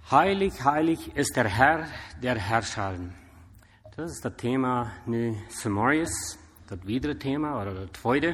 Heilig, heilig ist der Herr der Herrscher. Das ist das Thema nu Samarias, das widere Thema, oder das tweede.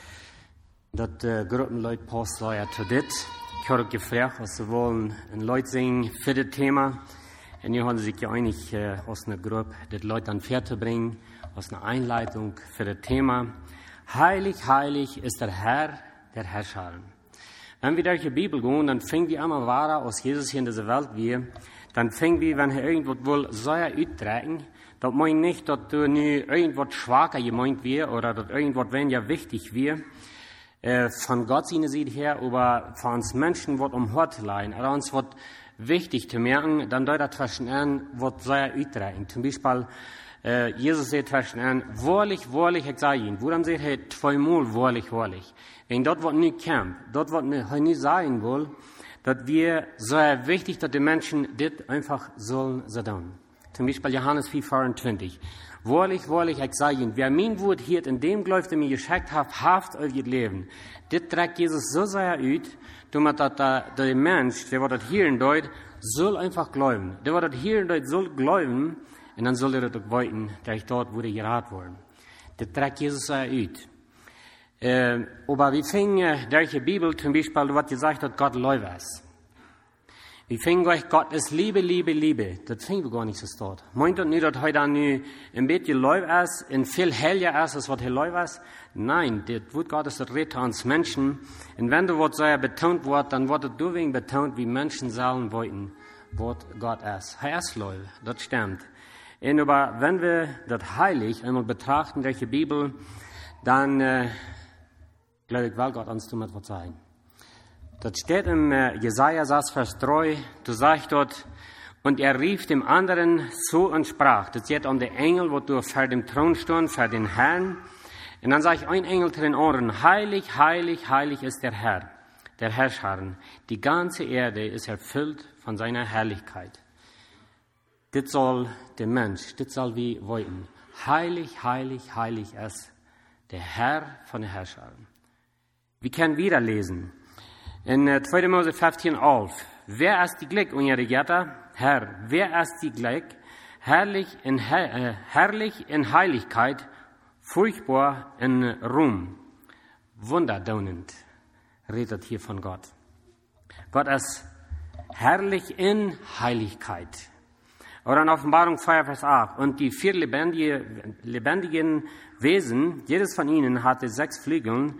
Dat Gruppenleute passt ja zu dit. Ich habe gefragt, was sie wollen, ein Leute singen für das Thema. Und hier haben sie sich ja einig, aus einer Gruppe, das Leute dann fertig bringen, aus einer Einleitung für das Thema. Heilig, heilig ist der Herr der Herrscher. Wenn wir durch die Bibel gehen, dann fängt wir einmal wahr, aus Jesus hier in dieser Welt wir, dann fängt wir, wenn er irgendwas wohl soll uittragen, das meint nicht, dass du nu irgendwas schwacher gemeint wir, oder dass irgendwas weniger wichtig wir, von Gott seine Seite her, aber von uns Menschen wird Hort leiden, oder uns wird wichtig zu merken, dann deutet zwischen an, was soll er uittragen. Zum Beispiel, Jesus sagt zwischen an, wahrlich, wahrlich, ich sage Ihnen, wo dann sagt er zweimal wahrlich, wahrlich. Wenn dort wird nicht kämpft, dort wird nicht sagen will, dass wir so wichtig, dass die Menschen das einfach sollen so tun. Zum Beispiel Johannes 4,24. Wahrlich, wahrlich, ich sage Ihnen, wer mein Wort hört, in dem glaubt, der mir geschickt hat, haft auf ihr Leben. Das trägt Jesus so sehr aus, damit der Mensch, der das hier in Deutsch, soll einfach glauben. Der das hier in Deutsch soll glauben, und dann soll er das auch weiten, der ich dort wurde geraten worden. Das trägt Jesus so aus. Aber wir fingen durch die Bibel zum Beispiel, was gesagt hat, Gott läuft es. Wir fingen euch, Gott ist Liebe, Liebe, Liebe. Das fingen wir gar nicht so dort. Meint das nicht, dass heute nu ein bisschen läuft es, und viel heller ist, als was hier läuft es? Nein, das Wort Gottes redet uns Menschen. Und wenn du was so betont wird, dann wird es deswegen betont, wie Menschen sollen wollten, was Gott ist. Er ist läuft, das stimmt. Und aber wenn wir das heilig einmal betrachten durch die Bibel, dann, glaube ich, will Gott uns damit was sagen. Das steht im Jesaja 6, Vers 3, du sagst dort, und er rief dem anderen so und sprach, das geht um den Engel, wo du vor dem Thron stehst, vor den Herrn. Und dann sage ich ein Engel zu den Ohren, heilig, heilig, heilig ist der Herr, der Herrscher. Die ganze Erde ist erfüllt von seiner Herrlichkeit. Das soll der Mensch, das soll wir wollen. Heilig, heilig, heilig ist der Herr von der Herrscher. Wir können wieder lesen. In 2. Mose 15,11. Wer ist die Glück, unser Regatta? Herr, wer ist die Glück? Herrlich in Heiligkeit, furchtbar in Ruhm. Wunderdaunend redet hier von Gott. Gott ist herrlich in Heiligkeit. Oder in Offenbarung 4, Vers 8. Und die 4 lebendigen Wesen, jedes von ihnen hatte 6 Flügel,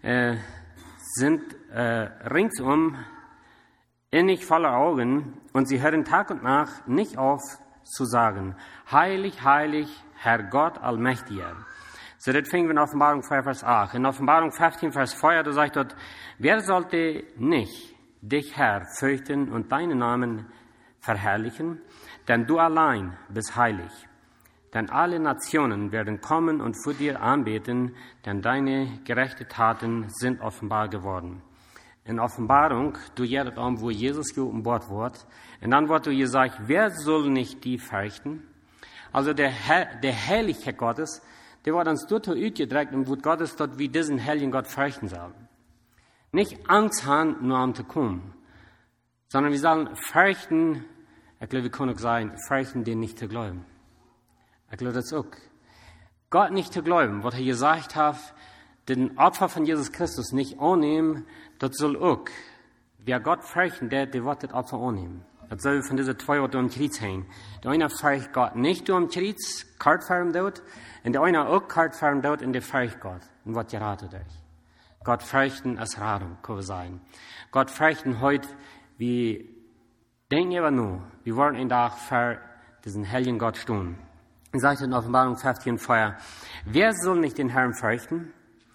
sind ringsum innig voller Augen, und sie hören Tag und Nacht nicht auf zu sagen, heilig, heilig, Herr Gott Allmächtiger. So, das fängt in Offenbarung 4, Vers 8. In Offenbarung 15, Vers 4, da sagt dort, wer sollte nicht dich, Herr, fürchten und deinen Namen verherrlichen? Denn du allein bist heilig. Denn alle Nationen werden kommen und vor dir anbeten, denn deine gerechten Taten sind offenbar geworden. In Offenbarung, du jedet wo Jesus geopenbart wird, und dann wird du gesagt, wer soll nicht die fürchten? Also der Herrlichkeit Gottes, der wird uns dort ausgedrückt im Wort Gottes, dort wie diesen heiligen Gott fürchten sollen. Nicht Angst haben, nur um zu kommen, sondern wir sollen fürchten, ich glaube, wir können auch sagen, fürchten, den nicht zu glauben. Ich glaube, das auch. Gott nicht zu glauben, was er gesagt hat, den Opfer von Jesus Christus nicht annehmen, das soll auch. Wer Gott fürchten, der wird das Opfer annehmen. Das soll von diesen 2 Orten im Kreuz hängen. Der eine fürcht Gott nicht im Kreuz, kalt fahren dort, und der eine auch kalt fahren dort, und der fürcht Gott, und wird geraten durch. Gott fürchten als Radung, kann man sagen. Gott fürchten heute, wie denken aber nur, wir wollen einen Tag für diesen heiligen Gott stehen. Ich sagte in Offenbarung 15, Feuer, wer soll nicht den Herrn fürchten?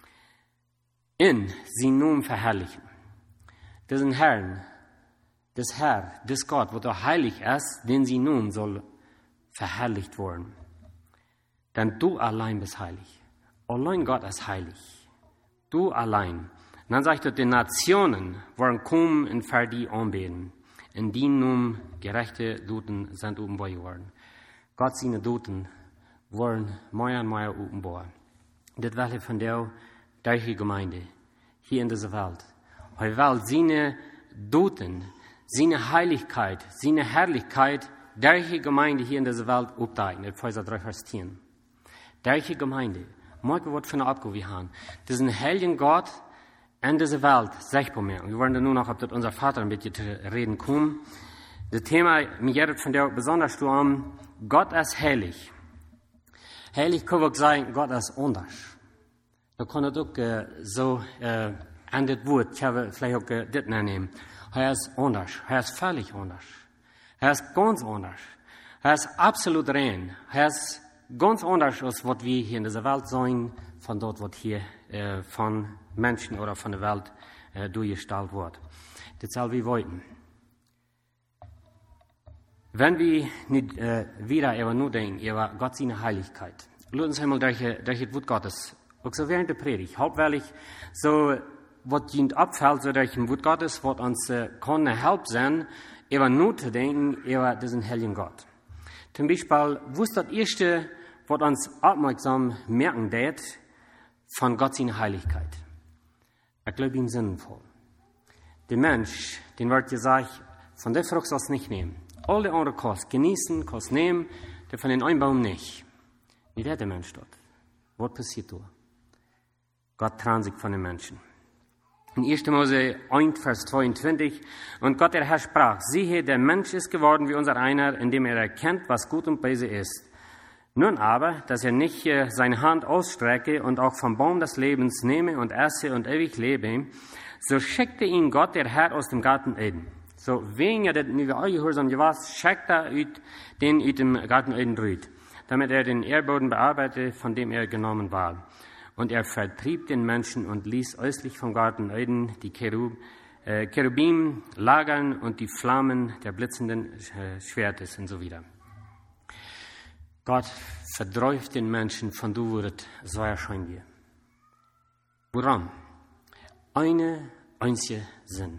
In sie nun verherrlichen. Diesen Herrn, das Herr, das Gott, wo der heilig ist, den sie nun soll verherrlicht worden. Denn du allein bist heilig. Allein Gott ist heilig. Du allein. Und dann sagt er, die Nationen wollen kommen und für die anbeten. In die nun gerechte Duten sind offenbar geworden. Gott seine Duten wollen mehr und mehr offenbar. Das will von der durch die Gemeinde hier in dieser Welt. Er will seine Duten, seine Heiligkeit, seine Herrlichkeit, derche Gemeinde hier in dieser Welt aufdeigen, in Epheser 3, Vers 10. Derche Gemeinde, morgen wird von der Abgabe wir haben. Das ist ein heiligen Gott in dieser Welt, sichtbar mehr. Wir wollen nur noch, ob das unser Vater ein bisschen zu reden kommen. Das Thema, mir geht von der besonders an, Gott ist heilig. Heilig kann auch sagen, Gott ist anders. Da kann es auch so an das Wort, ich habe vielleicht auch das nehmen. Er ist anders, er ist völlig anders. Er ist ganz anders. Er ist absolut rein. Er ist ganz anders, als was wir hier in dieser Welt sein, von dort, was hier von Menschen oder von der Welt durchgestellt wird. Das soll wir wollten. Wenn wir nicht wieder über nur denken, über Gott seine Heiligkeit, lass uns einmal durch das Wort Gottes, auch so während der Predigt, hauptsächlich so, was ihnen abfällt, so durch das Wort Gottes, was uns kann helfen sein, über nur zu denken, über diesen heiligen Gott. Zum Beispiel, wo ist das Erste, was uns aufmerksam merken wird, von Gott seine Heiligkeit? Ich glaube, ihm sinnvoll. Der Mensch, den wird gesagt, von der Frucht sollst du nicht nehmen. Alle anderen Kost genießen, Kost nehmen, der von den einen Baum nicht. Wie wird der Mensch dort? Was passiert da? Gott trennt sich von den Menschen. In 1. Mose 1, Vers 22, und Gott der Herr sprach, siehe, der Mensch ist geworden wie unser einer, indem er erkennt, was gut und böse ist. Nun aber, dass er nicht seine Hand ausstrecke und auch vom Baum des Lebens nehme und esse und ewig lebe, so schickte ihn Gott der Herr aus dem Garten Eden. So, wegen er das nicht gehorsam gewesen, schickt er den aus dem Garten Eden rüht, damit er den Erdboden bearbeite, von dem er genommen war. Und er vertrieb den Menschen und ließ östlich vom Garten Eden die Cherubim lagern und die Flammen der blitzenden Schwertes und so wieder. Gott verdräuft den Menschen von du wurdet, so erscheinen wir. Warum? Eine einzige Sinn.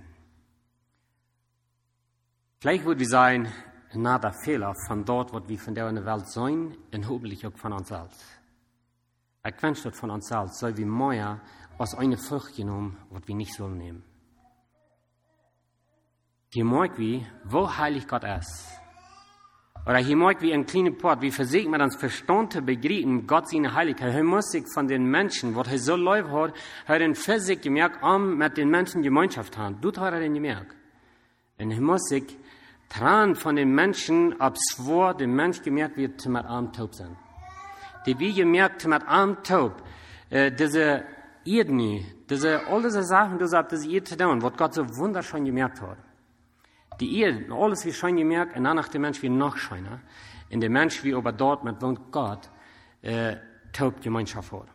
Vielleicht würde wir sagen, na der Fehler von dort, was wir von der Welt sein, und hoffentlich auch von uns selbst. Ich wünsche das von uns selbst, soll wir mehr aus einer Frucht genommen, was wir nicht sollen nehmen. Hier mag wir, wo heilig Gott ist. Oder hier mag wir ein kleiner Port, wie versuchen wir uns Verstand zu begreifen, Gott seine Heiligkeit. Er muss sich von den Menschen, was er so lieb hat, hat er für sich gemerkt, mit den Menschen Gemeinschaft haben. Das hat er denn gemerkt. Und er muss sich trennen von den Menschen, ob es vor dem Mensch gemerkt wird, zu mit arm taub sein. Die wie gemerkt, zu mit arm taub, diese Erdnü, all diese Sachen, diese Erde zu tun, was Gott so wunderschön gemerkt hat. Die Erde, alles wie schön gemerkt, und danach der Mensch wie noch schöner. Und der Mensch wie aber dort mit wohnt Gott, taub Gemeinschaft hat.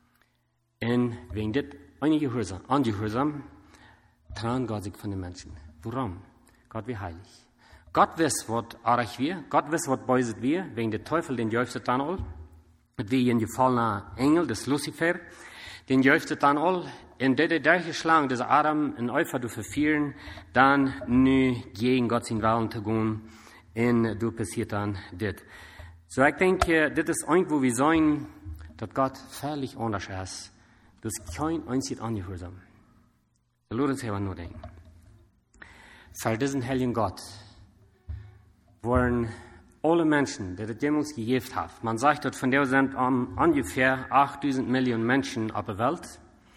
Und wegen das Angehorsam, trennen Gott sich von den Menschen. Warum? Gott wie heilig. Gott weiß, was arg wir, Gott weiß, was böse wir, wegen der Teufel, den jäuftet dann all. Wie ein gefallener Engel, das Lucifer, den jäuftet dann all. Und der geschlagen, dieser Adam in Eva du verfieren, dann nu gegen Gott sein Willen zu gehen, und du passiert dann das. So, ich denke, das ist irgendwo wie sein, dass Gott völlig anders ist. Das ist kein einziges Angehorsam. Da lohnt uns aber nur denken. Für diesen heiligen Gott waren alle Menschen, die das jemals gegeben haben. Man sagt, dass von der sind ungefähr 8.000 Millionen Menschen auf der Welt.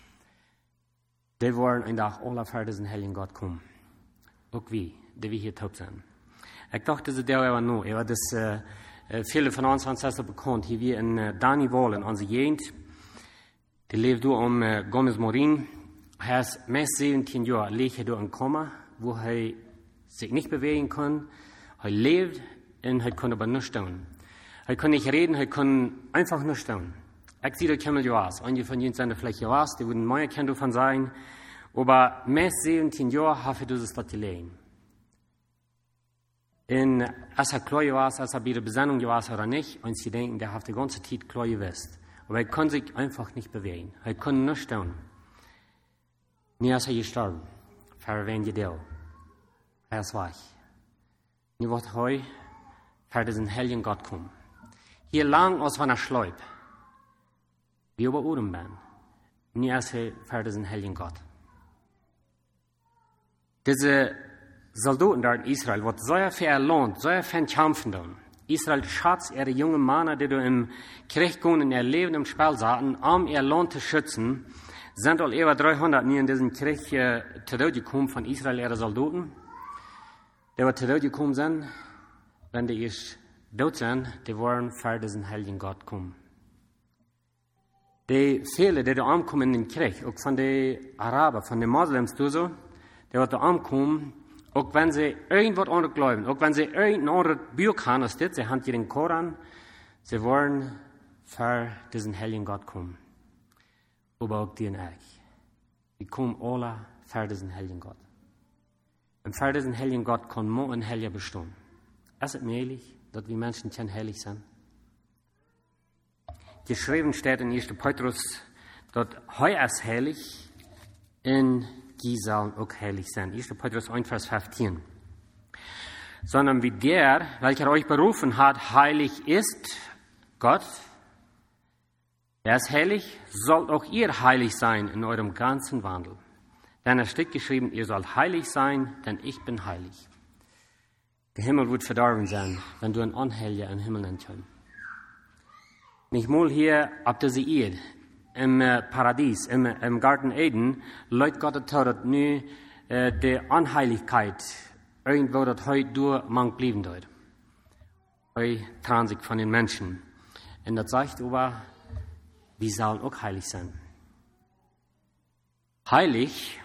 Die wollen ein Tag alle für diesen heiligen Gott kommen. Auch wir, die wir hier taub sind. Ich dachte, das ist der aber nur. Aber das, viele von uns haben es bekannt. Hier wir in Danival, in unserer Gegend. Die lebt da Gomez Morin. Er ist meist 17 Jahre, liegt er in Koma, wo er sich nicht bewegen kann. Er lebt und er kann aber nicht tun. Er kann nicht reden, er kann einfach nicht tun. Ich sehe, da kommen Jahres. Einige von ihnen sind vielleicht Jahres, die würden mehr kennen davon sein. Aber meist 17 Jahre habe ich das dort gelegen. Und als er klar war, als er bei der Besendung war oder nicht, und sie denken, der hat die ganze Zeit klar gewusst. Aber er kann sich einfach nicht bewegen. Er kann nicht tun. Nie ist er gestorben. Für wen gedauert. Er ist weg. Nie wird heute für diesen heiligen Gott kommen. Hier lang aus einer Schleub. Wie über Uhren bin. Nie ist er für diesen heiligen Gott. Diese Soldaten da in Israel, was so viel lohnt, so viel kämpfen dann. Israel schatz ihre jungen Männer, die da im Krieg gehen, in ihr Leben im Spiel saßen, um ihr Land zu schützen, sind all über 300 nie in diesen Krieg zurückgekommen von Israel, ihre Soldaten. Die zurückgekommen sind, wenn die erst tot sind, die waren für diesen heiligen Gott kommen. Die viele, die da ankommen in den Krieg, auch von den Arabern, von den Moslems, so, die da ankommen, auch wenn sie irgendwas anderes glauben, auch wenn sie irgendein anderes Buch haben als das, sie haben hier den Koran, sie wollen für diesen heiligen Gott kommen. Aber auch die und ich. Die kommen alle für diesen heiligen Gott. Und für diesen heiligen Gott kann nur ein Heiliger bestehen. Ist es möglich, dass wir Menschen nicht heilig sind? Geschrieben steht in 1. Petrus, dass heu ist heilig, in die sollen auch heilig sein. 1. Petrus 1, Vers 15. Sondern wie der, welcher euch berufen hat, heilig ist, Gott, der ist heilig, sollt auch ihr heilig sein in eurem ganzen Wandel. Denn es steht geschrieben, ihr sollt heilig sein, denn ich bin heilig. Der Himmel wird verdorben sein, wenn du ein Unheiliger im Himmel entkommst. Nicht mal hier auf dieser Erde, im Paradies, im Garten Eden, Leute Gott hat nu die Unheiligkeit irgendwo das heute durch man blieben dort. Bei Transit von den Menschen. Und das sagt aber, wir sollen auch heilig sein. Heilig,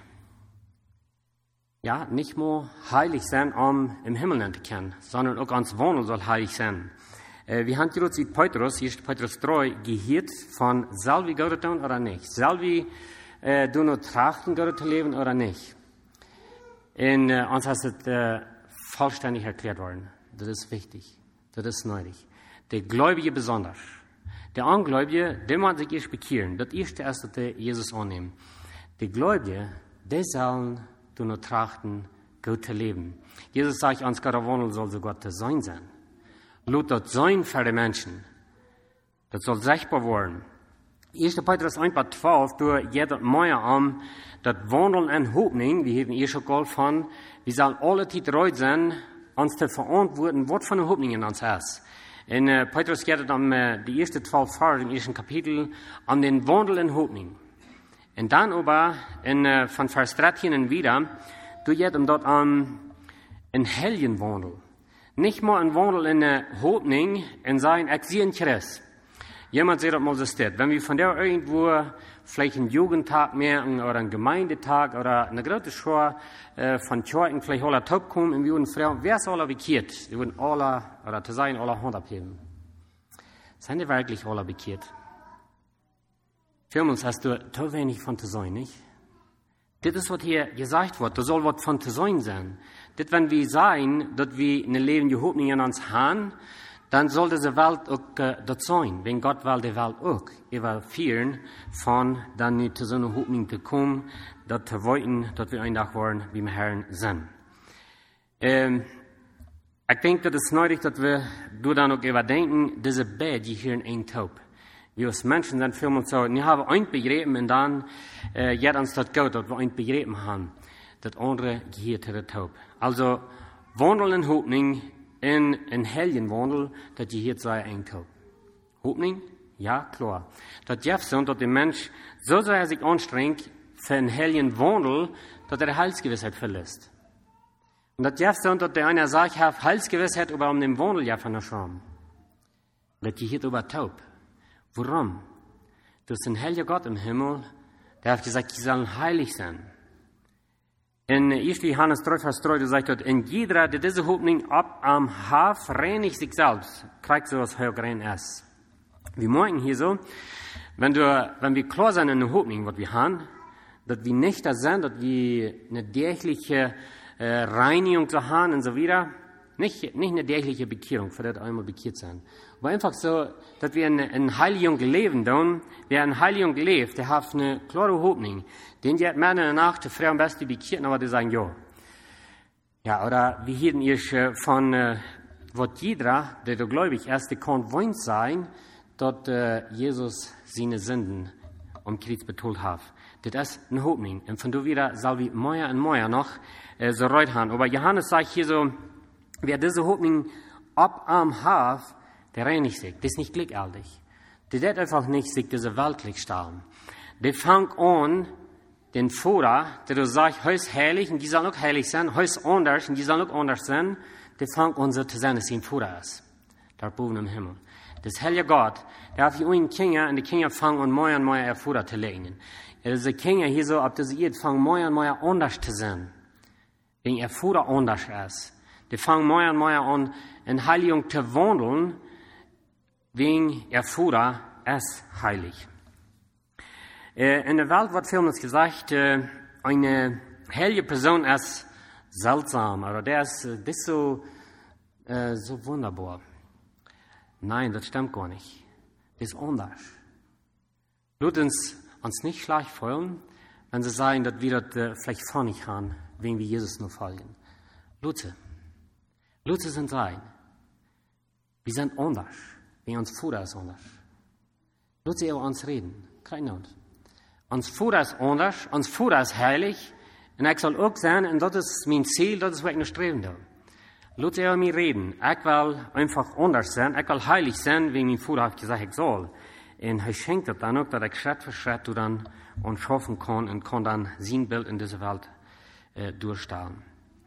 ja, nicht nur heilig sein, um im Himmel zu können, sondern auch ans Wohnen soll heilig sein. Wir haben hier sieht Petrus, 1. Petrus 3, gehört von, soll wir Gott tun oder nicht? Soll wir du nur trachten, Gott zu leben oder nicht? Und uns ist es vollständig erklärt worden. Das ist wichtig. Das ist nötig. Der Gläubige besonders. Der Ungläubige, der muss sich erst bekehren. Das erste ist, dass der Jesus annehmen. Die Gläubige, die sollen du nur trachten, Gott zu leben. Jesus sagt uns, Gott wohnen soll so Gott sein sein. Lut das sein für die Menschen. Das soll sichtbar werden. 1. Petrus 1, Vers 12, du jedes Mal das Wandeln in Hoffnung, wir haben schon gehört von, wir sollen alle Zeit bereit sein, uns zu verantworten, was von der Hoffnung in uns ist. Und Petrus geht die ersten 12 Verse im ersten Kapitel an den Wandel in Hoffnung. Und dann aber, von Vers 13 und wieder, du geht dort an einen heiligen Wandel. Nicht mal ein Wandel in der Hoffnung und sagen, ich sehe einen Christ. Jemand sagt mal so steht, wenn wir von der irgendwo vielleicht einen Jugendtag merken oder einen Gemeindetag oder eine große Schar von Kirchen vielleicht alle taub kommen und wir würden fragen, wer ist alle bekehrt? Wir würden alle, oder zu sagen, alle Hand abheben. Sind die wirklich alle bekehrt? Für uns hast du zu wenig von zu sein, nicht? Das ist, was hier gesagt wird. Da soll was von zu sein sein. Das, wenn wir sagen, dass wir eine lebende Hoffnung in uns haben, dann soll diese Welt auch das sein. Wenn Gott will die Welt auch evaluieren, von dann nicht zu so einer Hoffnung zu kommen, dass zu wollten, dass wir ein Tag wollen, wie wir Herren sind. Ich denke, das ist nötig, dass wir dann auch überdenken, diese Bett, die hier in ein Taub. Wir als Menschen sind für uns so, wir haben ein begriffen und dann geht uns das gut, dass wir ein begriffen haben. Das andere gehört zu der Taub. Also, Wandel in Hoffnung, in ein heiligen Wandel, dass gehört sei ein Taub. Hoffnung? Ja, klar. Das Jeff sind, dass der Mensch so sehr sich anstrengt für einen heiligen Wandel, dass er die Heilsgewissheit verlässt. Und das Jeff sind, dass der einer sagt, ich habe Heilsgewissheit, aber um den Wandel ja von der Scham. Das gehört aber taub. Warum? Du bist ein heiliger Gott im Himmel, der hat gesagt, sie sollen heilig sein. In 1. Johannes 3, Vers 3, du sagst, in jeder, der diese Hoffnung ab am Haf reinigt sich selbst, kriegt so was höher ist. Wir meinen hier so, wenn wir klar sind in der Hoffnung, was wir haben, dass wir nicht da sind, dass wir eine tägliche Reinigung zu haben und so weiter, nicht eine tägliche Bekehrung, für das einmal bekehrt sein. Aber einfach so, dass wir in Heiligung leben, dann, wer in Heiligung lebt, der hat eine klare Hoffnung. Den die hat Männer in der Nacht, die Frau am besten bekehrt, aber die sagen, ja. Ja, oder wir hielten ihr von, was jeder, der gläubig ist, der kann wohnt sein, dass Jesus seine Sünden am Kreuz betont hat. Das ist eine Hoffnung. Und von da wieder soll wir mehr und mehr noch so reut haben. Aber Johannes sagt hier so, wer diese Hoffnung ab am hat, der reinigt sich. Das ist nicht glücklich. Der wird einfach nicht sich diese weltlich stellen. Der fängt an, den Vater, der du sagst, heute ist heilig und die sollen auch heilig sein, heute ist anders und die sollen auch anders sein, der fängt an so zu sein, dass sein Vater ist. Da oben im Himmel. Das heilige Gott, der hat für uns Kinder und die Kinder fangen an, mehr und mehr ihr Vater zu legen. Diese Kinder hier so, ob das ihr fangen, mehr und mehr anders zu sein. Wenn ihr Vater anders ist. Die fangen mehr und mehr an, in Heiligung zu wandeln, wegen ihr Vater ist heilig. In der Welt wird vielmals gesagt, eine heilige Person ist seltsam, oder der ist so wunderbar. Nein, das stimmt gar nicht. Das ist anders. Lasst uns nicht schlecht fühlen, wenn sie sagen, dass wir das vielleicht vorne haben, wegen wir Jesus nur folgen. Lasst sind sein. Wir sind anders. Wie uns Vater ist anders. Lasst über uns reden. Kein uns. Uns Vater ist anders, uns Vater ist heilig, und ich soll auch sein, und das ist mein Ziel, das ist, was ich noch streben will. Lass über mich reden. Ich will einfach anders sein, ich will heilig sein, wie mein Vater hat gesagt, ich soll. Und er schenkt das dann auch, dass ich Schritt für Schritt dann und schaffen kann und kann dann sein Bild in dieser Welt durchstellen.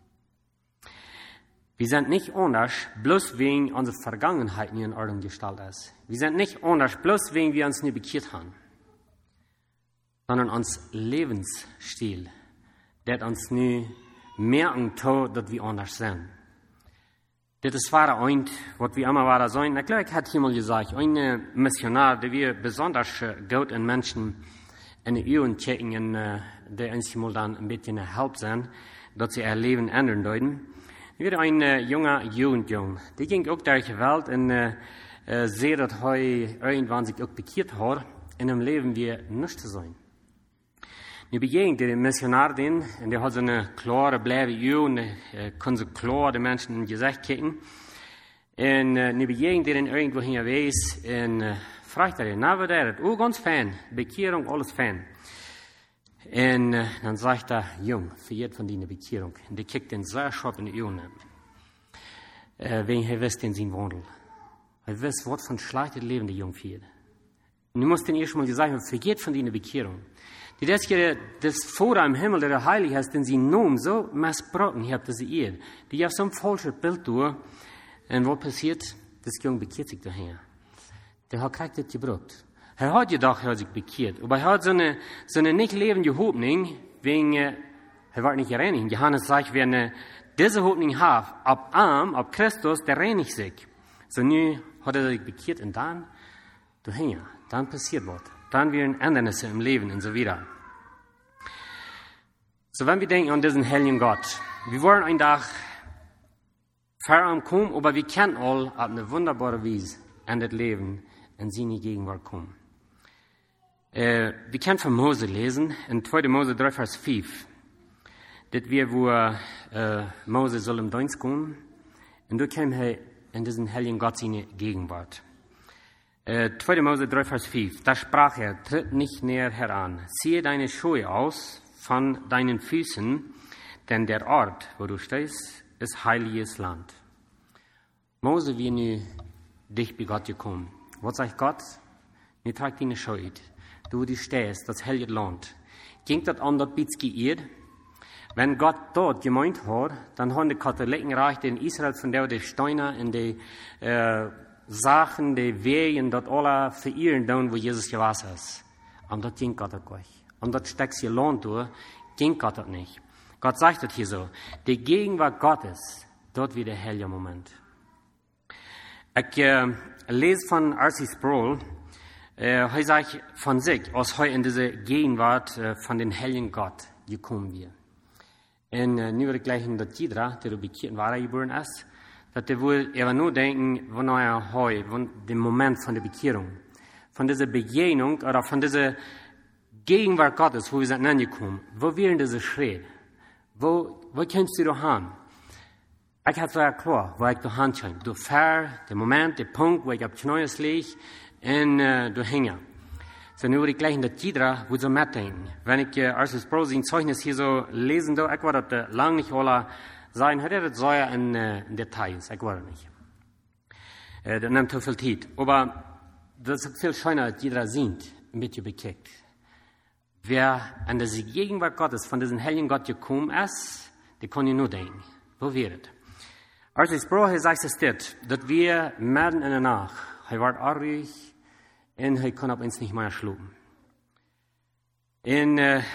Wir sind nicht anders, bloß wegen unserer Vergangenheit nie in Ordnung gestellt ist. Wir sind nicht anders, bloß wegen wir uns nie bekehrt haben. Sondern uns Lebensstil, der uns nie merken tut, dass wir anders sind. Das ist wahre Eint, was wir immer wahre sein. Ich glaube, ich hatte hier mal gesagt, ein Missionar, der wir besonders gut in Menschen in den Ehren checken, der uns mal dann ein bisschen helfen sind, dass sie ihr Leben ändern deuten. Wir ein junger Jugendjung, die ging auch durch die Welt und sieht, dass er irgendwann sich auch bekehrt hat, in einem Leben wie nicht zu sein. Nu begegnet der Missionar den, und der hat so eine klare, bleibe Uhr, und kann so klar den Menschen in Gesicht kicken. Und nu begegnet der den irgendwo hinwegs, und fragt er, na, was ist das? Oh, ganz fein. Bekehrung, alles fein. Und dann sagt er, Jung, verjährt von deiner Bekehrung. Und der kickt den sehr scharf in die Ohren. Wegen er wisst in sein Wandel. Er wisst, was von schlechtes Leben der Jung führt. Und du musst den erst mal gesagt haben, verjährt von deiner Bekehrung. Die das Vater im Himmel, der heilig ist, den sie nun so missbrauchen habt, dass sie ihr. Die auf so ein falsches Bild durch. Und was passiert? Das Jung bekehrt sich daher. Der hat kriegt das gebraucht. Er hat gedacht, er hat sich bekehrt. Aber er hat so eine nicht lebende Hoffnung, wegen, er wird nicht gereinigt. Johannes sagt, wer diese Hoffnung hat, ab Christus, der reinigt sich. So nu hat er sich bekehrt und dann, dann passiert was. Dann werden Änderungen im Leben und so weiter. So, wenn wir denken an diesen heiligen Gott, wir wollen einen Tag kommen, aber wir können all auf eine wunderbare Weise in das Leben in seine Gegenwart kommen. Wir können von Mose lesen, in 2. Mose 3, Vers 5. Das wir, wo Mose soll im Dienst kommen, und da kam er in diesen heiligen Gott seine Gegenwart. 2. Mose 3, Vers 5. Da sprach er, tritt nicht näher heran, ziehe deine Schuhe aus von deinen Füßen, denn der Ort, wo du stehst, ist heiliges Land. Mose, wie nu dich bei Gott gekommen. Was sagt Gott? Nicht trag deine Schuhe. Du, wo du stehst, das heilige Land. Ging das an, das Bitzki ihr? Wenn Gott dort gemeint hat, dann haben die Katholiken Reich in Israel von der die Steine in die Sachen, die Wehen, dort alle verirren, da wo Jesus gewesen ist. Und dort ging Gott auch nicht. Und dort steckt ihr Land durch, ging Gott auch nicht. Gott sagt das hier so. Die Gegenwart Gottes, dort wieder der heilige Moment. Ich lese von R.C. Sproul, er sagt von sich, als er in diese Gegenwart von den heiligen Gott gekommen wird. Und nu wird gleich in der Tidra, der bekehrt war, geboren ist, dass er wohl eher nur denken, wann er heute, den Moment von der Bekehrung, von dieser Begegnung oder von dieser Gegenwart Gottes, wo wir sind angekommen. Wo wären diese Schritte? Wo kannst du da hin? Ich habe sehr klar, wo ich da hinschaue. Du fährst, der Moment, der Punkt, wo ich auf die Neues liege, und du hängst. So, nu würde ich gleich in der Tidra, wo so mitdenken. Wenn ich, als das Bro sein Zeugnis hier so lesen, da, ich war das lang nicht alle sein, hätte das so ja in Details, ich war das nicht. Das nimmt zu viel Zeit. Aber das ist viel schöner, als jeder sieht, ein bisschen bekickt. Wer an der Gegenwart Gottes, von diesem heiligen Gott gekommen ist, der kann ja nur denken. Wo wäre das? Als das Bro hier sagt es das, dass wir mitten in der Nacht, er war arg, und er kann ab uns nicht mehr schlupen. Und er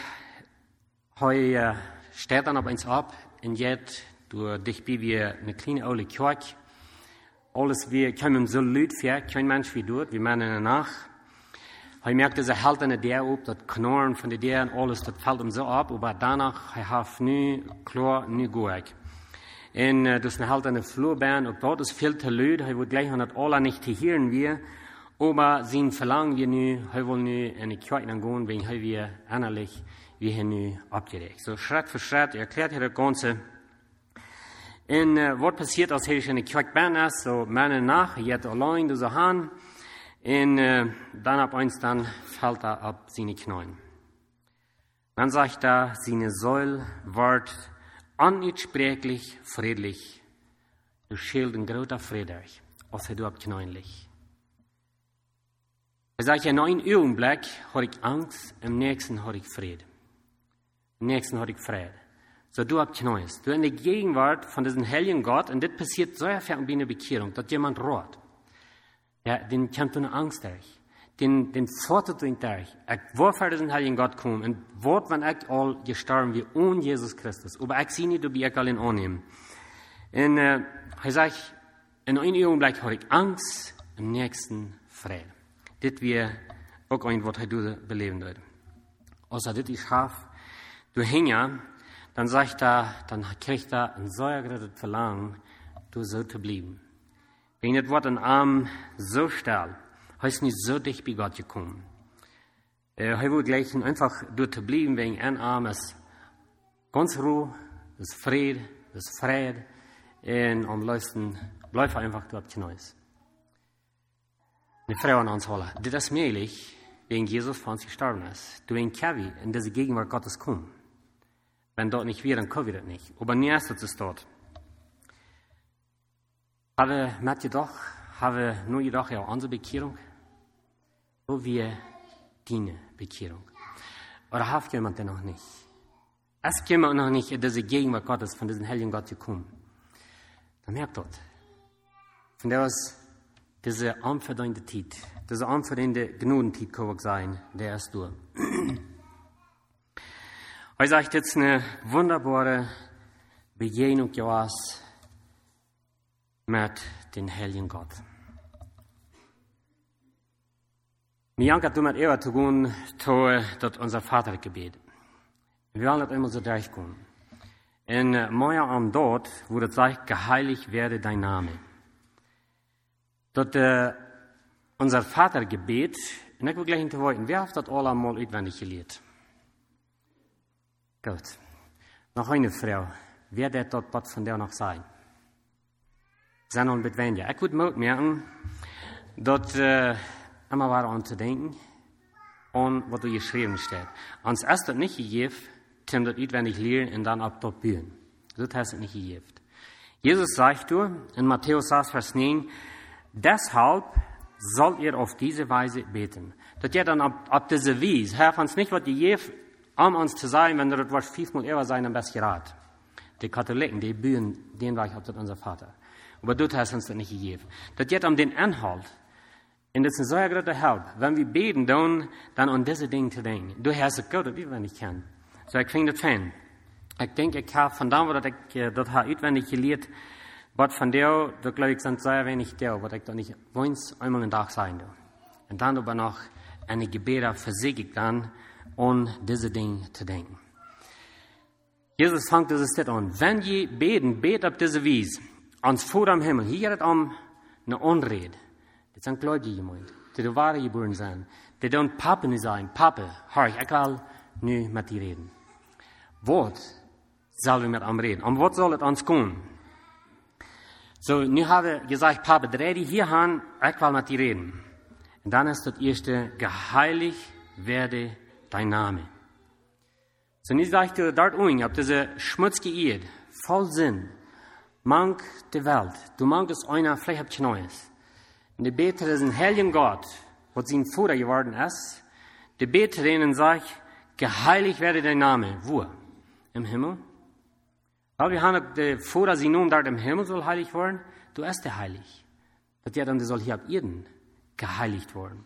steht dann ab uns ab, und jetzt, durch dich wie wir eine kleine alte Kirche, alles wir kommen so laut für, kein Mensch wie dort, wir mitten in der Nacht. Er merkt, dass er hält an der Deur ab, das Knorren von der Deur und alles, das fällt ihm so ab, aber danach, er hat nie klar, nie gut. Und dus halt an der Flurbahn, und dort ist viel zu laut, er wird gleich an das alle nicht zu hören wir, aber sein Verlangen wir nu, er will nu in die Kirche gehen, wenn wir innerlich, wir hier nu abgedeckt. So Schritt für Schritt erklärt er das Ganze. Und was passiert, als er in die Kirche bin, ist, so meine nach, jetzt allein, so han, und dann ab eins, dann fällt er ab seine Knien. Dann sagt er, seine Säule wird unutsprechlich friedlich. Du schild ein großer Friedrich, als du ab Knien liegst. Er sagt, in einem Augenblick habe ich Angst, im nächsten habe ich Frieden. Im nächsten habe ich Frieden. So du ab Knien. Du in der Gegenwart von diesem heiligen Gott, und das passiert so viel bei einer Bekehrung, dass jemand rohrt. Ja, den kommt eine Angst durch. Den fordert ihn durch. Ich will für diesen heiligen Gott kommen. Und wird, wenn ich all gestorben wie ohne Jesus Christus. Aber ich sehe nicht, ob ich alle annehmen. Und er sagt, in einem Augenblick habe ich Angst, im nächsten Frieden. Das wäre auch ein, was er beleben wird. Außer das ist scharf. Du hängst, dann sagt er, dann kriegt er ein so großes Verlangen, du so zu bleiben. Wenn das Wort ein Arm so still, heißt nicht so dicht bei Gott gekommen. Er will gleich einfach dort zu bleiben, wegen ein Arm ist ganz Ruhe, ist Fried, ist Fried, und am letzten bleibt er einfach dort hinaus. Eine Frau an uns holen. Das ist möglich, wegen Jesus von uns gestorben ist. Du wegen Kavi in diese Gegenwart Gottes kommen. Wenn dort nicht wäre, dann können wir das nicht. Aber nie ist es dort. Haben nur jedoch ja unsere Bekehrung? Wo wir deine Bekehrung? Oder hat jemand denn noch nicht? Es jemand noch nicht in diese Gegenwart Gottes, von diesem heiligen Gott gekommen. Dann merkt dort. Von der aus, diese unverdiente Zeit, diese unverdiente Gnadenzeit kann auch sein, der ist durch. Er sagt jetzt eine wunderbare Begegnung Joas mit dem heiligen Gott. Mir hat damit eher zu tun, dass unser Vater gebet. Wir wollen das immer so durchkommen. In Moja am dort, wo das sagt, geheiligt werde dein Name. Dass unser Vater gebet, und ich will gleich hinterweiten, wer hat das alle einmal auswendig gelehrt? Gut. Noch eine Frau. Wer wird dort was von der noch sein? Sind noch ein weniger. Ich würde merken, dass immer war an zu denken, an was du geschrieben steht. Uns ist das nicht gegeben, zum das auswendig lernen und dann ab dort bühen. Das heißt es nicht gegeben. Jesus sagt du in Matthäus 6, Vers 9, deshalb sollt ihr auf diese Weise beten. Dass ihr dann ab diese Weise, Herr, uns nicht was gegeben, uns zu sein, wenn das was 5-mal eher sein, am besten Rat. Die Katholiken, die bühen, den war ich auf das unser Vater. Aber das heißt uns das nicht gegeben. Das geht um den Inhalt. Und das ist eine sehr große Hilfe. Wenn wir beten, dann an diese Dinge zu denken. Du hast es gut, wenn ich kann. So, ich finde das fein. Ich denke, ich habe von da, wo ich das auswendig gelehrt, was von der, da glaube ich, sind sehr wenig der, was ich da nicht wohns einmal einen Tag sein will. Und dann aber noch eine Gebete versiege dann, an diese Dinge zu denken. Jesus fängt dieses Stück an. Wenn ihr beten, bet auf diese Weise. Ans Vater am Himmel. Hier geht es um eine Unrede. Das sind Gläubige gemeint. Die wahre geboren sind. Die don't Papa nicht sein. Papa, hör ich will nu mit dir reden. Wort soll wir mit ihm reden. Um was soll es uns gehen? So, nu habe ich gesagt, Papa, dreh dich hier an, ich will mit dir reden. Und dann ist das erste, geheiligt werde dein Name. So, nu sag ich dir dort unten, auf diese schmutzige Erde, voll Sinn, mank die Welt, du mank es einer, vielleicht habt ihr Neues. Und die beter ist ein heiligen Gott, was sein Vater geworden ist. Die beter denen sagt, geheiligt werde dein Name. Wo? Im Himmel? Weil wir haben die Vater, sie nun dort im Himmel soll heilig werden, du bist der heilig. Das ja dann, die soll hier ab Erden geheiligt werden.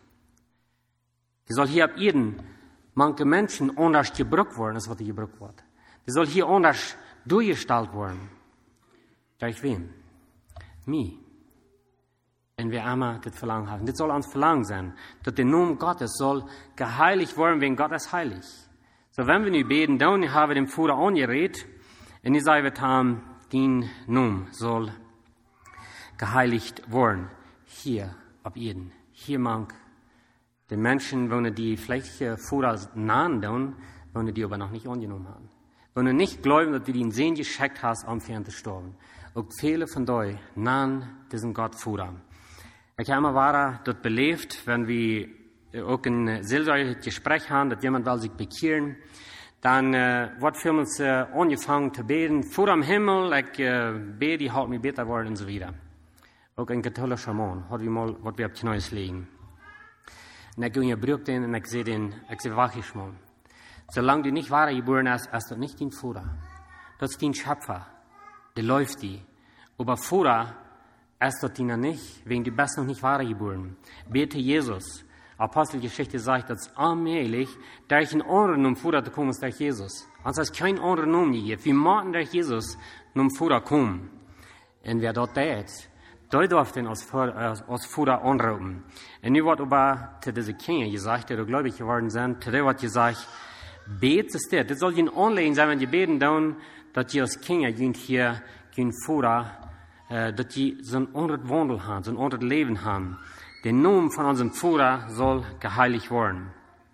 Die soll hier ab Erden manche Menschen anders gebrückt werden, als was die gebrückt wird. Die soll hier anders durchgestaltet werden. Durch wem? Mir. Wenn wir einmal das Verlangen haben. Das soll uns Verlangen sein, dass der Name Gottes soll geheiligt werden, wenn Gott ist heilig. So, wenn wir nu beten, dann haben wir dem Vater angeredet, und ich sage, dein Name soll geheiligt werden. Hier, ab Erden. Hier mank die Menschen, wenn die vielleicht Vater nahen tun, wenn die aber noch nicht angenommen haben. Wenn die nicht glauben, dass du den Sehen geschickt hast, um für ihn zu sterben. Auch viele von euch nahen diesen Gott Vater. Ich habe immer dort belebt, wenn wir auch ein seelsorgliches Gespräch haben, dass jemand will sich bekehren, dann wird für uns angefangen zu beten, Vater im Himmel, ich bete, halt mich besser worden und so weiter. Auch ein katholischer Mann, hat wir mal, was wir auf die Neues legen. Und ich gehe in Brück den und ich sehe, wach ich mal. Solange du nicht wahre geboren hast, ist das nicht dein Vater. Das ist dein Schöpfer. Der läuft die. Aber Vater ist das deiner nicht, wegen du bist noch nicht wahre geboren. Bete Jesus. Apostelgeschichte sagt, dass allmählich durch einen anderen Namen Vater zu kommen ist durch Jesus. Also es ist kein anderer Namen gegeben. Wir machen durch Jesus zum Vater kommen. Und wer dort tät, der darf den als Vater anrufen. Und nu wird aber zu diesen Kindern gesagt, die gläubig geworden sind, zu der wird gesagt, bet ist das soll ihnen anlegen sein, wenn die beten dann, dass die als Kinder hier gehen Vater, dass die so ein anderes Wandel haben, so ein anderes Leben haben. Der Name von unserem Vater soll geheiligt werden.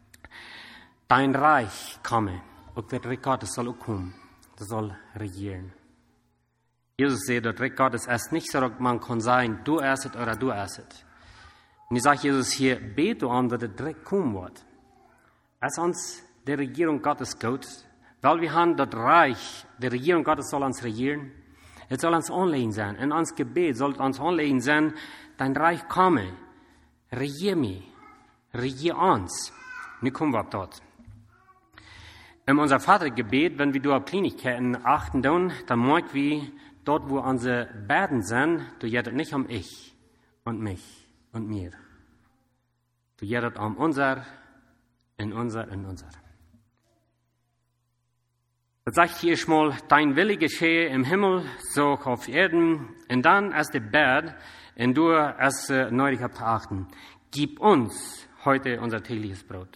Dein Reich komme, und das Reich Gottes soll auch kommen. Das soll regieren. Jesus sagt, das Reich Gottes ist nicht so, dass man kann sagen, du esset oder du esset. Und ich sage Jesus hier, bete um, dass das Reich kommen wird. Es ist uns die Regierung Gottes gut, weil wir haben das Reich, die Regierung Gottes soll uns regieren. Es soll uns anlegen sein. In uns Gebet soll uns anlegen sein, dein Reich komme. Regier mich. Regier uns. Nu kommen wir dort. In unser Vatergebet, wenn wir durch Kleinigkeiten achten, dann merken wir, dort wo unsere Beten sind, du jedet nicht um ich und mich und mir. Du jedet um unser. Das sagt hier mal, dein Wille geschehe im Himmel, so auf Erden, und dann ist der Bett, und du es neulich habt zu achten. Gib uns heute unser tägliches Brot.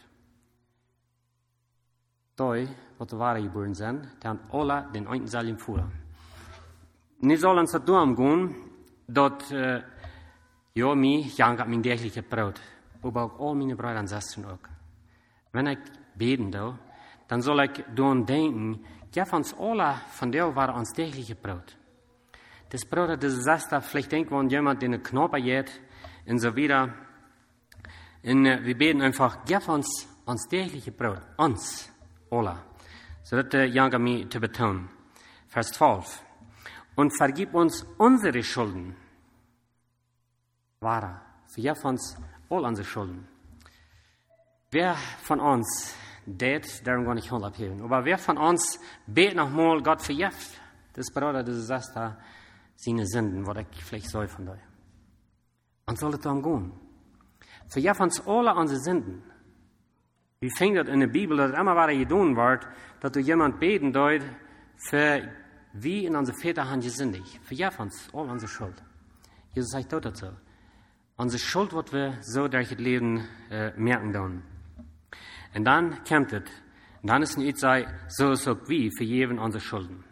Die, was die Ware geboren sind, die haben alle den einen Saal im Fuhr. Nicht soll uns das gehen, dass, mich jangt mein tägliches Brot, aber auch all meine Brüder und Schwestern auch. Wenn ich beten will, dann soll ich daran denken, gib uns alle von der war uns tägliche Brot. Das Brot, das ist da, vielleicht denkt man jemand, der eine Knoppe geht, und so wieder. Und wir beten einfach, gib uns tägliche Brot. Uns, alle. So das jange mich zu betonen. Vers 12. Und vergib uns unsere Schulden. Wahre. Vergib uns all unsere Schulden. Wer von uns det, darum gar nicht Hand abheben. Aber wer von uns bet nochmal, Gott vergift, das Bruder, das ist da, seine Sünden, was ich vielleicht soll von dir. Und soll es dann gehen. Vergift uns alle unsere Sünden. Wie fängt das in der Bibel, dass immer wieder getan wird, dass du jemand beten deut, für wie in unsere Väter haben gesündigt. Vergift uns all unsere Schuld. Jesus sagt dort dazu. Unsere Schuld wird wir so durch das Leben merken dann. Und dann kommt es. Und dann ist nicht so ist auch wie vergeben unsere Schulden.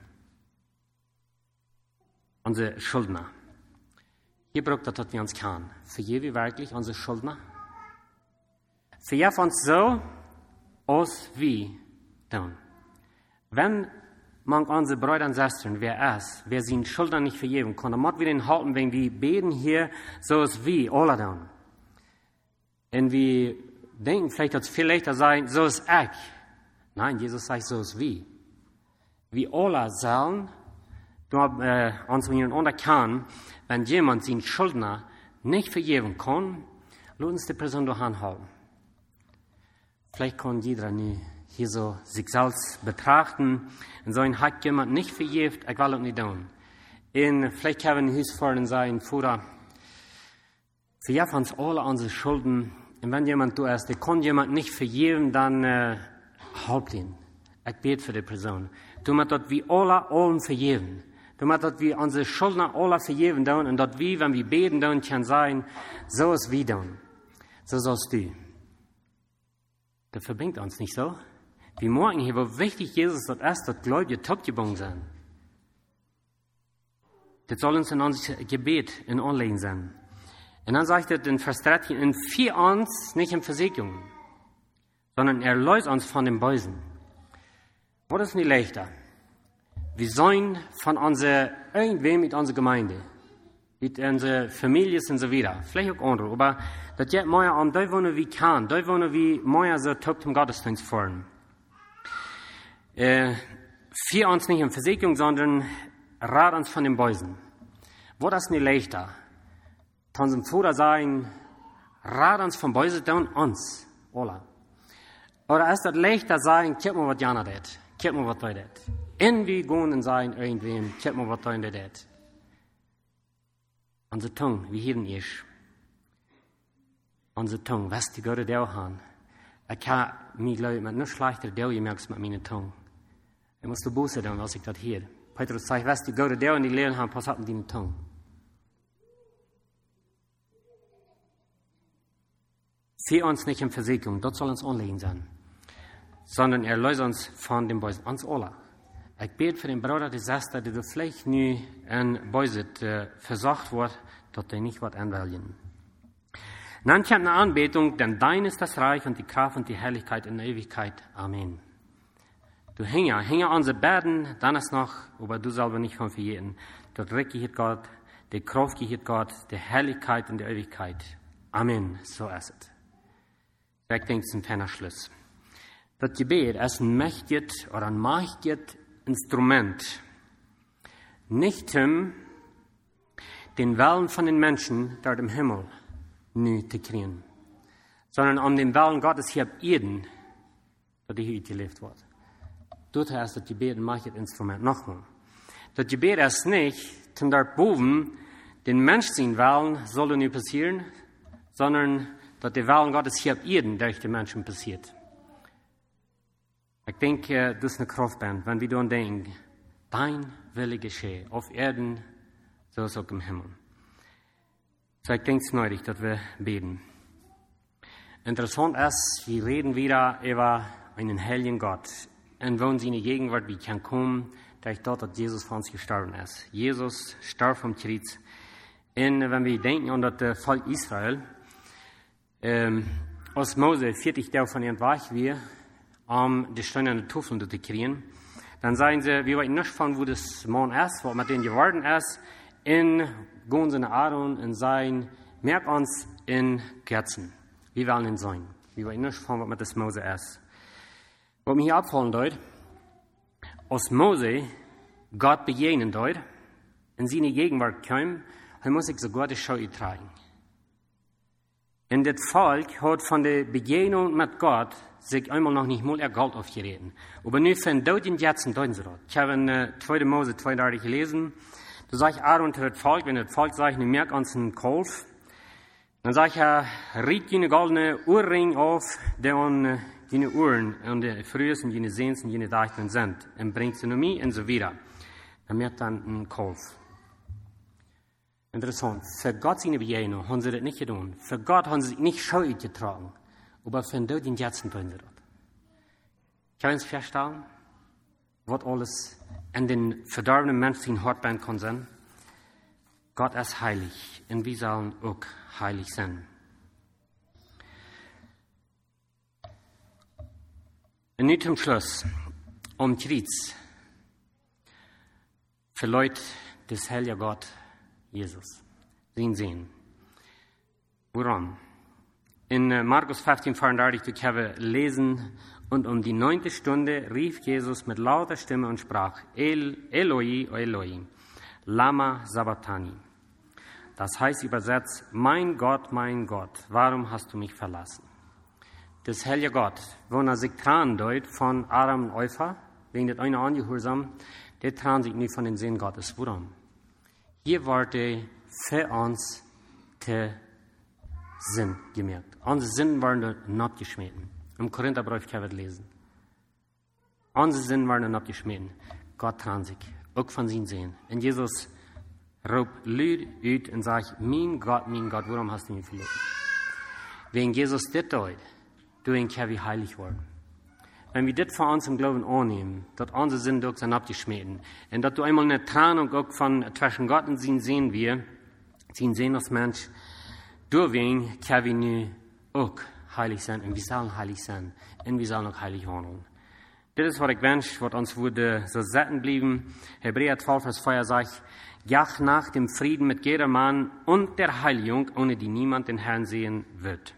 Unsere Schuldner. Hier braucht das, dass wir uns kann. Vergeben wir wirklich unsere Schuldner? Vergib uns so, als wie dann. Wenn man unsere Brüder und Schwestern, wer seinen Schuldner nicht vergeben kann, dann muss wir den halten, wenn wir beten hier, so ist wie alle dann. Und wir denken vielleicht, dass es viel leichter sein, so ist ich. Nein, Jesus sagt, so ist wie. Wir alle sollen uns unterkennen, wenn jemand seinen Schuldner nicht vergeben kann, lass uns die Person durch anhalten. Vielleicht kann jeder hier so sich selbst betrachten und sagen, hat jemand nicht vergeben, ich will das nicht tun. Und vielleicht haben wir uns vorhin sagen, Vater, vergib uns alle unsere Schulden. Und wenn jemand du ist, der kann jemand nicht vergeben, dann halt ihn. Ich bete für die Person. Du musst dort wie allen vergeben. Du musst dort wie unsere Schuldner alle vergeben tun. Und dort wie, wenn wir beten tun, kann sein, so ist wie tun. So sollst du. Das verbringt uns nicht so. Wir merken hier, wo wichtig Jesus dort ist, dort Gläubige topgebunden sein. Das soll uns in unser Gebet in Anlegen sein. Und dann sagt er in Vers 13, in vier uns, nicht in Versicherungen, sondern erlöst uns von den Bösen. Was ist nicht leichter? Wir sollen von irgendwem mit unserer Gemeinde, mit unserer Familie und so weiter, vielleicht auch andere, aber das geht mehr um, da wollen wir kann, da wollen wir mehr so top zum Gottesdienst fahren. Vier uns nicht in Versicherung, sondern rat uns von den Bösen. Was ist nicht leichter? Von unserem Vater sagen, rat uns von Bösen, dann uns, alle. Oder ist das leichter sagen, guck mal, was Jana das, guck mal, was da das. In wir gehen und sagen irgendwem, guck mal, was da das. Unsere Tongue, wie hier ist. Unsere Tongue, was die Gott der haben. Ich kann mich, glaube ich, mit noch schlechter Dell gemerkt mit meiner Tongue. Ich muss die Buße tun, als ich das hier. Petrus sagt, was die Gott der und die Lehren haben, pass auf mit deiner Tongue. Für uns nicht in Versicherung, dort soll uns anlegen sein, sondern erlöse uns von dem Bösen, uns alle. Ich bete für den Bruder, die Schwester, die du vielleicht nie in Bösen versorgt wird, dass die nicht was anwählen. Dann kommt eine Anbetung, denn dein ist das Reich und die Kraft und die Herrlichkeit in der Ewigkeit. Amen. Du hänge unsere Bärden, dann ist noch, aber du selber nicht von verjähren. Das Reich gehört Gott, die Kraft gehört Gott, die Herrlichkeit in der Ewigkeit. Amen. So ist es. Ich denke, es ist ein feiner Schluss. Das Gebet ist ein mächtiges Instrument. Nicht den Willen von den Menschen dort im Himmel nie zu kriegen, sondern um den Willen Gottes hier auf Erden, dass die hier gelebt wird. Dort ist das Gebet ein mächtiges Instrument. Nochmal. Das Gebet ist nicht, zum dort oben den Menschen Willen soll nicht passieren, sondern dass der Willen Gottes hier auf Erden durch die Menschen passiert. Ich denke, das ist eine Kraftband, wenn wir daran denken, dein Wille geschehe, auf Erden, so ist es auch im Himmel. So, ich denke es nötig, dass wir beten. Interessant ist, wir reden wieder über einen heiligen Gott. Und wo uns in die Gegenwart, wie kann kommen, durch dort, dass Jesus für uns gestorben ist. Jesus starb vom Kreuz. Und wenn wir denken an das Volk Israel, als Mose 40 Tage von ihrem Weg wir, die steinerne Tafel zu kriegen, dann sagen sie, wir wollen nicht von, wo das Mann ist, was mit denen geworden ist, in gehen sie nach Aaron und sagen, merk uns in Kerzen. Wir wollen ihn sein. Wir wollen nicht von, was mit das Mose ist. Was mir hier abfallen dort, als Mose Gott begegnen dort, in seine Gegenwart kam, dann muss ich sogar die Schau tragen. Und das Volk hat von der Begegnung mit Gott sich einmal noch nicht mal ihr Geld aufgereden. Aber nur von dort in Jatzen deuten sie das. Ich habe in 2. Mose 32 gelesen, da sagt Aaron zu dem Volk, wenn das Volk sagt, merk uns einen Kolf, dann sagt er, riet jene goldene Ohrring auf, der an jene Uhren und die frühesten, jene Sehnsten, jene Deichten sind, und bringt sie nur mir und so weiter. Dann merkt dann einen Kolf. Interessant. Für Gott seine Begegnung haben sie das nicht getan. Für Gott haben sie sich nicht schuldig getragen. Aber für den in Herzen tun sie das. Können Sie verstehen, was alles in den verdorbenen Menschen Hartbein kann sein? Gott ist heilig. Und wir sollen auch heilig sein. Und nun zum Schluss. Kreuz. Für Leute des Heiligen Gott, Jesus. Sehen. Woran? In Markus 15,34, du können lesen, und um die 9. Stunde rief Jesus mit lauter Stimme und sprach, Eloi, Eloi, lama sabachthani. Das heißt übersetzt, mein Gott, warum hast du mich verlassen? Das heilige Gott, wenn er sich dran deut von Adam und Eva, wegen des einen Angehorsam, der dran sich nicht von den Sinn Gottes. Warum? Hier wurde für uns der Sinn gemerkt. Unsere Sinnen waren nicht geschmeten. Im Korintherbrief können wir lesen. Unsere Sinnen waren nicht geschmeten. Gott dran sich, auch von seinen Sehen. Und Jesus ruft laut aus und sagt, mein Gott, warum hast du mich verloren? Wegen Jesus das deut, durch können wir heilig werden. Wenn wir das von uns im Glauben annehmen, dass unsere Sinn durch sind abgeschmeten, und dass du einmal eine Trennung auch von zwischen Gott und sie sehen wir, sie sehen als Mensch, deswegen können wir nun auch heilig sein, und wir sollen heilig sein, und wir sollen auch heilig handeln. Das ist, was ich wünsche, was uns würde so satten blieben. Hebräer 12, Vers 4 sagt, jach nach dem Frieden mit jedermann und der Heiligung, ohne die niemand den Herrn sehen wird.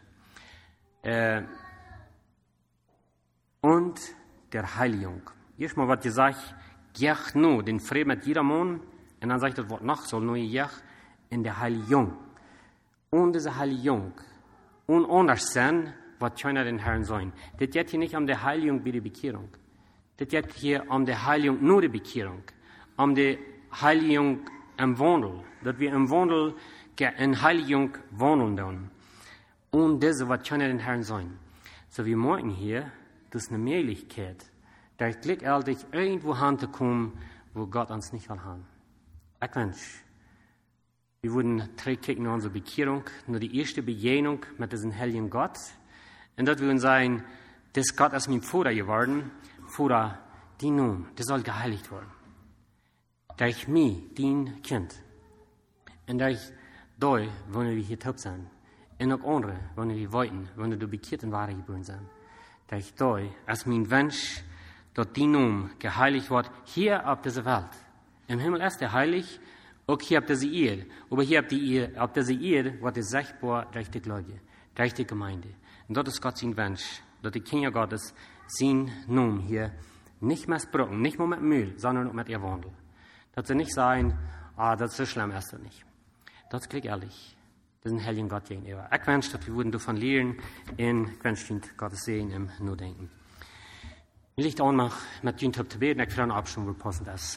Und der Heiligung. Erstmal was gesagt, jach nur den Frieden mit jedermann, und dann sagt das Wort noch, soll nur jach in der Heiligung. Und diese Heiligung, und anders sein, was keiner den Herrn sein. Das geht hier nicht um die Heiligung wie die Bekehrung. Das geht hier um die Heiligung, nur die Bekehrung. Um die Heiligung im Wandel. Dass wir im Wandel in Heiligung wandeln dann. Und das, was keiner den Herrn sein. So wie morgen hier, das ist eine Möglichkeit, da gleichzeitig irgendwo hinzukommen, wo Gott uns nicht will haben. Ich wünsche, wir würden zurückkicken auf unsere Bekehrung, nur die erste Begegnung mit diesem heiligen Gott. Und dort würden sagen, das Gott ist mein Vater geworden, Vater, die nun, das soll geheiligt werden. Durch mich, dein Kind. Und durch dich, wollen wir hier taub sein. Und auch andere, wollen wir wollten, wollen du bekehrt und wahre geboren sein. Durch dich ist mein Wunsch, dass die nun geheiligt wird, hier auf dieser Welt. Im Himmel ist er heilig, auch hier auf dieser Erde. Aber hier auf dieser Erde wird es sichtbar durch die Gläubige, durch die Gemeinde. Und das ist Gott sein Wunsch, dass die Kinder Gottes sein Namen hier nicht missbrauchen, nicht nur mit Müll, sondern auch mit ihr Wandel. Dass sie nicht sagen, das ist so schlimm, ist das nicht. Das ist gleich ehrlich. Das ist ein heiligen Gott gegenüber. Ich wünsche, dass wir würden davon lernen, und ich wünsche Gottes Segen im Nur-Denken. Ich liegt auch noch mit Jünt zu beten, ich will eine Abstimmung, wo passend ist.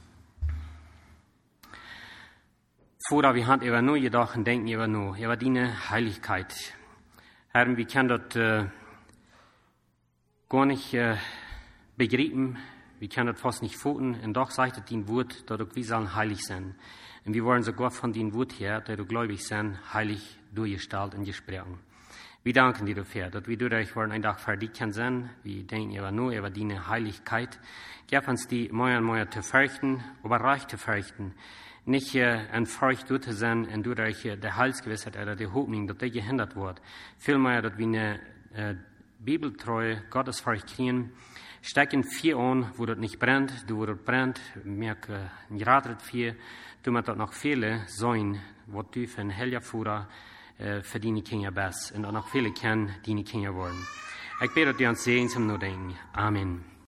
Vater, wir haben über nur gedacht und denken über nur, über deine Heiligkeit. Herr, wir können das gar nicht begreifen, wir können das fast nicht fühlen, und doch sagt es dein Wort, dass wir sollen heilig sein. Und wir wollen sogar von deinem Wort her, dass du gläubig sein, heilig durchgestellt und gesprochen. Wir danken dir dafür, dass wir durch wollen ein Tag verdient sein. Wir denken aber nur über deine Heiligkeit. Gib uns die mehr und mehr zu fürchten, aber reich zu fürchten. Nicht ein Furcht zu sein und durch der Heilsgewissheit oder die Hoffnung, dass die gehindert wird. Vielmehr, dass wir eine bibeltreue Gottesfurcht kriegen, stecken vier an, wo das nicht brennt, wo das brennt, merke, geratet vier, du musst dort noch viele sein, wo du für ein heiliger Führer für deine Kinder bist und auch noch viele kennen, die deine Kinder wollen. Ich bete dir uns Segen zum Nur denken. Amen.